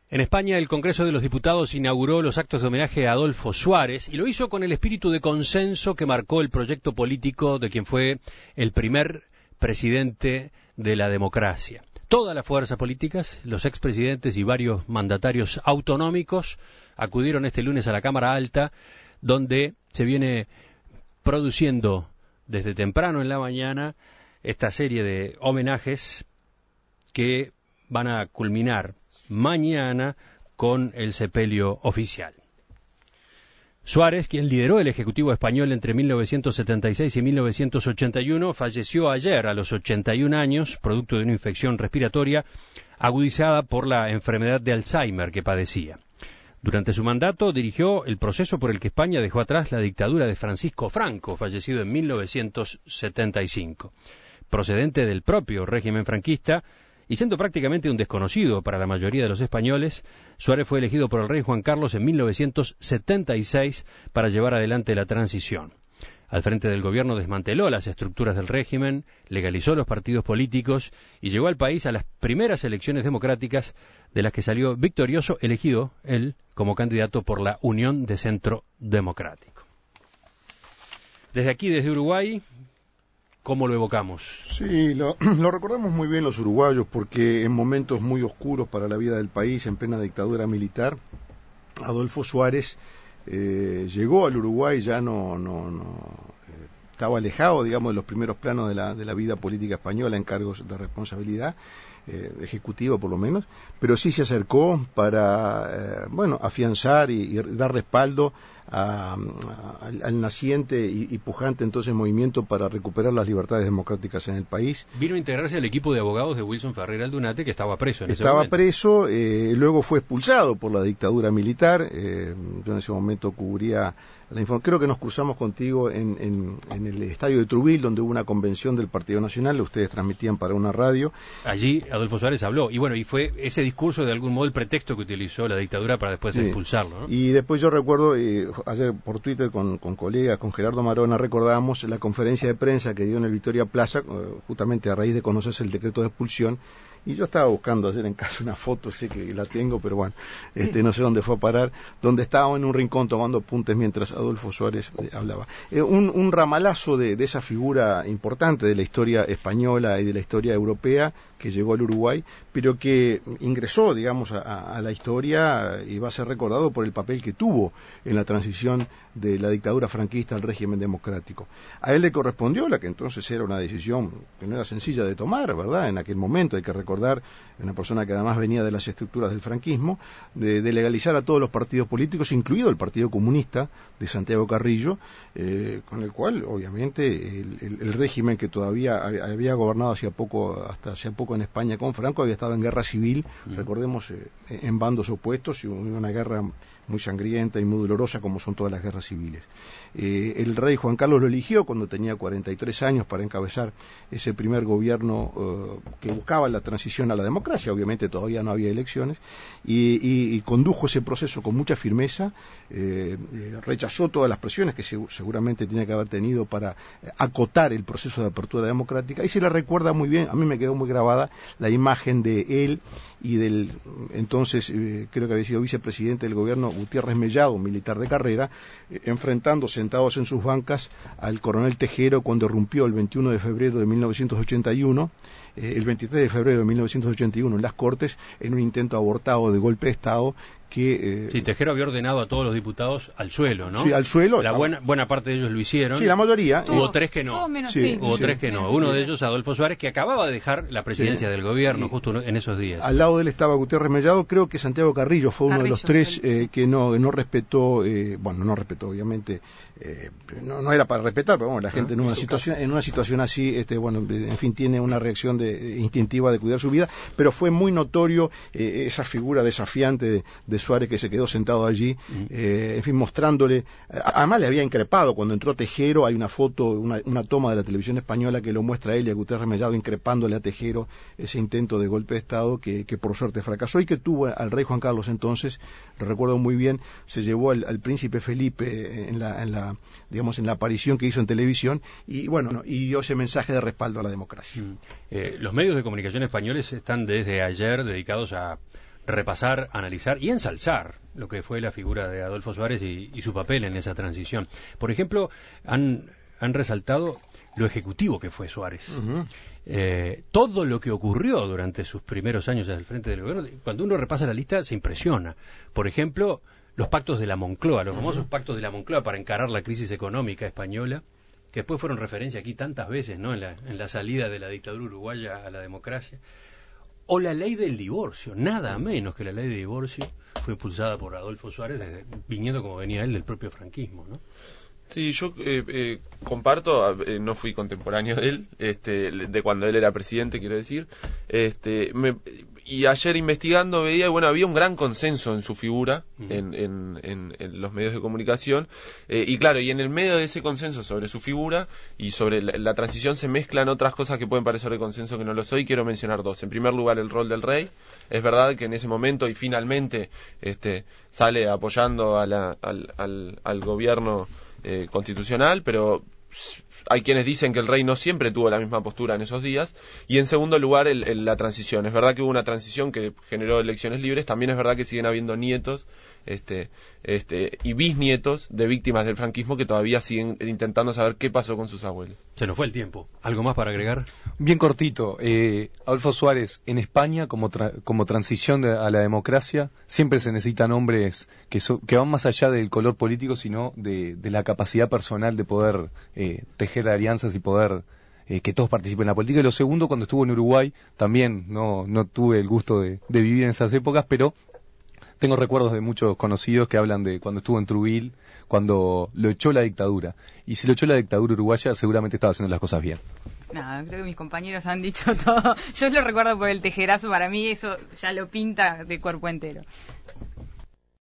En España, el Congreso de los Diputados inauguró los actos de homenaje a Adolfo Suárez y lo hizo con el espíritu de consenso que marcó el proyecto político de quien fue el primer presidente de la democracia. Todas las fuerzas políticas, los expresidentes y varios mandatarios autonómicos acudieron este lunes a la Cámara Alta, donde se viene produciendo desde temprano en la mañana esta serie de homenajes que van a culminar mañana con el sepelio oficial. Suárez, quien lideró el Ejecutivo español entre 1976 y 1981, falleció ayer a los 81 años, producto de una infección respiratoria agudizada por la enfermedad de Alzheimer que padecía. Durante su mandato dirigió el proceso por el que España dejó atrás la dictadura de Francisco Franco, fallecido en 1975. Procedente del propio régimen franquista, y siendo prácticamente un desconocido para la mayoría de los españoles, Suárez fue elegido por el rey Juan Carlos en 1976 para llevar adelante la transición. Al frente del gobierno desmanteló las estructuras del régimen, legalizó los partidos políticos y llevó al país a las primeras elecciones democráticas de las que salió victorioso, elegido él como candidato por la Unión de Centro Democrático. Desde aquí, desde Uruguay, ¿cómo lo evocamos? Sí, lo recordamos muy bien los uruguayos porque en momentos muy oscuros para la vida del país, en plena dictadura militar, Adolfo Suárez llegó al Uruguay, ya estaba alejado, digamos, de los primeros planos de la vida política española en cargos de responsabilidad ejecutiva por lo menos, pero sí se acercó para afianzar y dar respaldo al naciente y pujante entonces movimiento para recuperar las libertades democráticas en el país. Vino a integrarse al equipo de abogados de Wilson Ferrer Aldunate, que estaba preso en ese momento. Estaba preso, luego fue expulsado por la dictadura militar. Yo en ese momento cubría la información. Creo que nos cruzamos contigo en el estadio de Truville, donde hubo una convención del Partido Nacional, ustedes transmitían para una radio. Allí Adolfo Suárez habló, y fue ese discurso de algún modo el pretexto que utilizó la dictadura para después expulsarlo, ¿no? Y después yo recuerdo, ayer por Twitter con colegas, con Gerardo Marona, recordábamos la conferencia de prensa que dio en el Victoria Plaza, justamente a raíz de conocerse el decreto de expulsión, y yo estaba buscando ayer en casa una foto, sé que la tengo, pero bueno, no sé dónde fue a parar, donde estaba en un rincón tomando apuntes mientras Adolfo Suárez hablaba. Un ramalazo de esa figura importante de la historia española y de la historia europea que llegó al Uruguay, pero que ingresó, digamos, a la historia y va a ser recordado por el papel que tuvo en la transición de la dictadura franquista al régimen democrático. A él le correspondió la que entonces era una decisión que no era sencilla de tomar, ¿verdad? En aquel momento, hay que recordar, una persona que además venía de las estructuras del franquismo, de legalizar a todos los partidos políticos, incluido el Partido Comunista de Santiago Carrillo, con el cual, obviamente, el régimen que todavía había gobernado hasta hace poco en España con Franco, había estado en guerra civil, recordemos, en bandos opuestos, y una guerra muy sangrienta y muy dolorosa como son todas las guerras civiles. El rey Juan Carlos lo eligió cuando tenía 43 años para encabezar ese primer gobierno que buscaba la transición a la democracia, obviamente todavía no había elecciones, y condujo ese proceso con mucha firmeza, rechazó todas las presiones que seguramente tenía que haber tenido para acotar el proceso de apertura democrática, y se le recuerda muy bien, a mí me quedó muy grabada la imagen de él y del entonces, creo que había sido vicepresidente del gobierno, Gutiérrez Mellado, militar de carrera, enfrentando sentados en sus bancas al coronel Tejero cuando irrumpió el 21 de febrero de 1981, el 23 de febrero de 1981 en las Cortes, en un intento abortado de golpe de Estado que... Sí, Tejero había ordenado a todos los diputados al suelo, ¿no? Sí, al suelo. Buena parte de ellos lo hicieron. Sí, la mayoría. Hubo tres que no. Hubo tres que no. Uno de ellos, Adolfo Suárez, que acababa de dejar la presidencia del gobierno justo en esos días. Al lado de él estaba Gutiérrez Mellado. Creo que Santiago Carrillo fue uno de los tres que no respetó, no respetó, obviamente, no era para respetar, pero bueno, la gente en una situación así, en fin, tiene una reacción instintiva de cuidar su vida, pero fue muy notorio esa figura desafiante de Suárez que se quedó sentado allí, en fin, mostrándole, además le había increpado cuando entró Tejero, hay una foto, una toma de la televisión española que lo muestra a él y a Gutiérrez Mellado increpándole a Tejero ese intento de golpe de Estado que por suerte fracasó y que tuvo al rey Juan Carlos entonces, lo recuerdo muy bien, se llevó al príncipe Felipe en la aparición que hizo en televisión y dio ese mensaje de respaldo a la democracia. Los medios de comunicación españoles están desde ayer dedicados a repasar, analizar y ensalzar lo que fue la figura de Adolfo Suárez y su papel en esa transición. Por ejemplo, han resaltado lo ejecutivo que fue Suárez. Uh-huh. Todo lo que ocurrió durante sus primeros años al frente del gobierno, cuando uno repasa la lista se impresiona. Por ejemplo, los pactos de la Moncloa, los famosos pactos de la Moncloa para encarar la crisis económica española, que después fueron referencia aquí tantas veces, ¿no? En la salida de la dictadura uruguaya a la democracia. O la ley del divorcio, nada menos que la ley de divorcio fue impulsada por Adolfo Suárez, viniendo como venía él del propio franquismo, ¿no? Sí, yo comparto, no fui contemporáneo de él, de cuando él era presidente, quiero decir, y ayer investigando veía, bueno, había un gran consenso en su figura, en los medios de comunicación, y claro, y en el medio de ese consenso sobre su figura y sobre la transición se mezclan otras cosas que pueden parecer de consenso que no lo soy, quiero mencionar dos. En primer lugar, el rol del rey. Es verdad que en ese momento, y finalmente, sale apoyando al gobierno constitucional, pero hay quienes dicen que el rey no siempre tuvo la misma postura en esos días. Y en segundo lugar, la transición. Es verdad que hubo una transición que generó elecciones libres, también es verdad que siguen habiendo nietos y bisnietos de víctimas del franquismo que todavía siguen intentando saber qué pasó con sus abuelos. Se nos fue el tiempo. ¿Algo más para agregar? Bien cortito. Adolfo Suárez, en España, como transición a la democracia, siempre se necesitan hombres que van más allá del color político, sino de la capacidad personal de poder tejer alianzas y poder que todos participen en la política. Y lo segundo, cuando estuvo en Uruguay, también no tuve el gusto de vivir en esas épocas, pero tengo recuerdos de muchos conocidos que hablan de cuando estuvo en Trujillo, cuando lo echó la dictadura. Y si lo echó la dictadura uruguaya, seguramente estaba haciendo las cosas bien. Nada, creo que mis compañeros han dicho todo. Yo lo recuerdo por el tejerazo, para mí eso ya lo pinta de cuerpo entero.